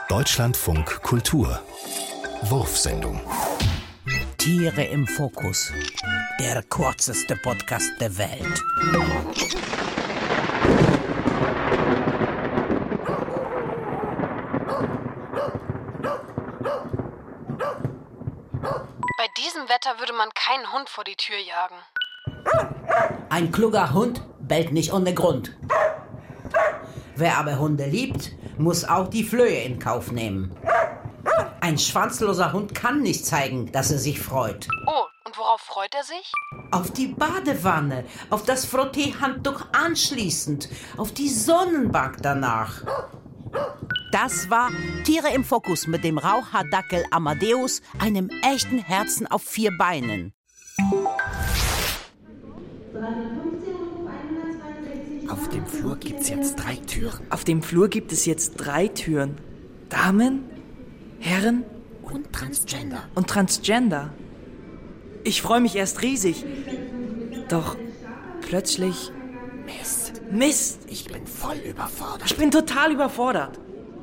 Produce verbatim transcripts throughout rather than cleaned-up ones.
Deutschlandfunk Kultur Wurfsendung. Tiere im Fokus. Der kürzeste Podcast der Welt. Bei diesem Wetter würde man keinen Hund vor die Tür jagen. Ein kluger Hund bellt nicht ohne Grund. Wer aber Hunde liebt, muss auch die Flöhe in Kauf nehmen. Ein schwanzloser Hund kann nicht zeigen, dass er sich freut. Oh, und worauf freut er sich? Auf die Badewanne, auf das Frottee-Handtuch anschließend, auf die Sonnenbank danach. Das war Tiere im Fokus mit dem Rauchhaardackel Amadeus, einem echten Herzen auf vier Beinen. Auf dem Flur gibt's jetzt drei Türen. Auf dem Flur gibt es jetzt drei Türen. Damen, Herren Und Transgender. und Transgender. Ich freue mich erst riesig. Doch plötzlich... Mist, Mist! ich bin voll überfordert. Ich bin total überfordert.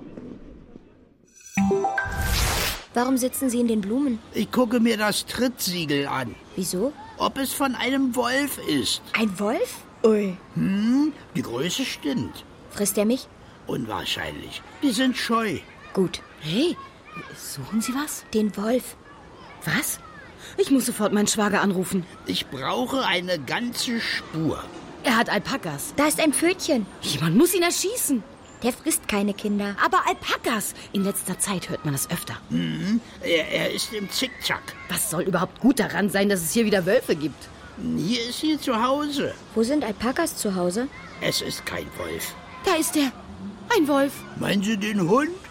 Warum sitzen Sie in den Blumen? Ich gucke mir das Trittsiegel an. Wieso? Ob es von einem Wolf ist. Ein Wolf? Ui. Hm, die Größe stimmt. Frisst er mich? Unwahrscheinlich. Die sind scheu. Gut. Hey, suchen Sie was? Den Wolf. Was? Ich muss sofort meinen Schwager anrufen. Ich brauche eine ganze Spur. Er hat Alpakas. Da ist ein Pfötchen. Jemand muss ihn erschießen. Der frisst keine Kinder. Aber Alpakas! In letzter Zeit hört man das öfter. Hm, er, er ist im Zickzack. Was soll überhaupt gut daran sein, dass es hier wieder Wölfe gibt? Hier ist sie zu Hause. Wo sind Alpakas zu Hause? Es ist kein Wolf. Da ist er. Ein Wolf. Meinen Sie den Hund?